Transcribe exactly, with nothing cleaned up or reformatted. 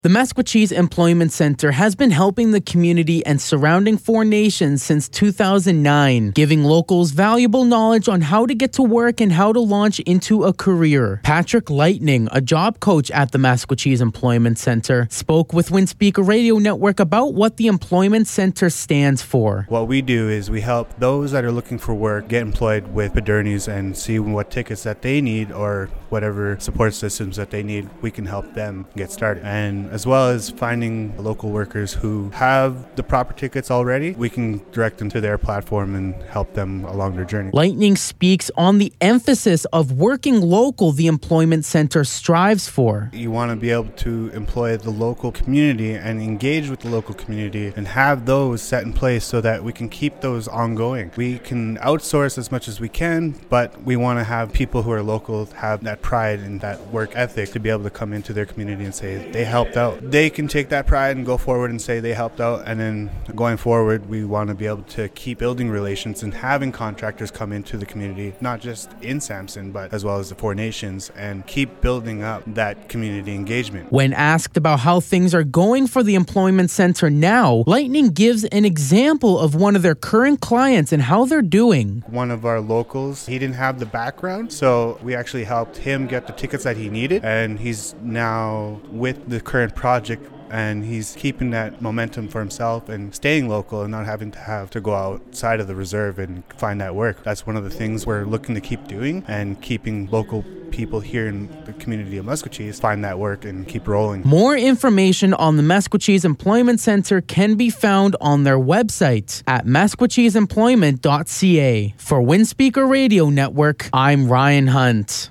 The Maskwacis Employment Center has been helping the community and surrounding four nations since two thousand nine, giving locals valuable knowledge on how to get to work and how to launch into a career. Patrick Lightning, a job coach at the Maskwacis Employment Center, spoke with Windspeaker Radio Network about what the Employment Center stands for. What we do is we help those that are looking for work get employed with Padernis and see what tickets that they need or whatever support systems that they need. We can help them get started. And as well as finding local workers who have the proper tickets already, we can direct them to their platform and help them along their journey. Lightning speaks on the emphasis of working local the Employment Center strives for. You want to be able to employ the local community and engage with the local community and have those set in place so that we can keep those ongoing. We can outsource as much as we can, but we want to have people who are local have that pride and that work ethic to be able to come into their community and say they helped out. They can take that pride and go forward and say they helped out, and then going forward we want to be able to keep building relations and having contractors come into the community, not just in Samson but as well as the Four Nations, and keep building up that community engagement. When asked about how things are going for the Employment Center now, Lightning gives an example of one of their current clients and how they're doing. One of our locals, he didn't have the background, so we actually helped him get the tickets that he needed, and he's now with the current project and he's keeping that momentum for himself and staying local and not having to have to go outside of the reserve and find that work. That's one of the things we're looking to keep doing, and keeping local people here in the community of Maskwacis find that work and keep rolling. More information on the Maskwacis Employment Center can be found on their website at maskwacis employment dot c a. For Windspeaker Radio Network, I'm Ryan Hunt.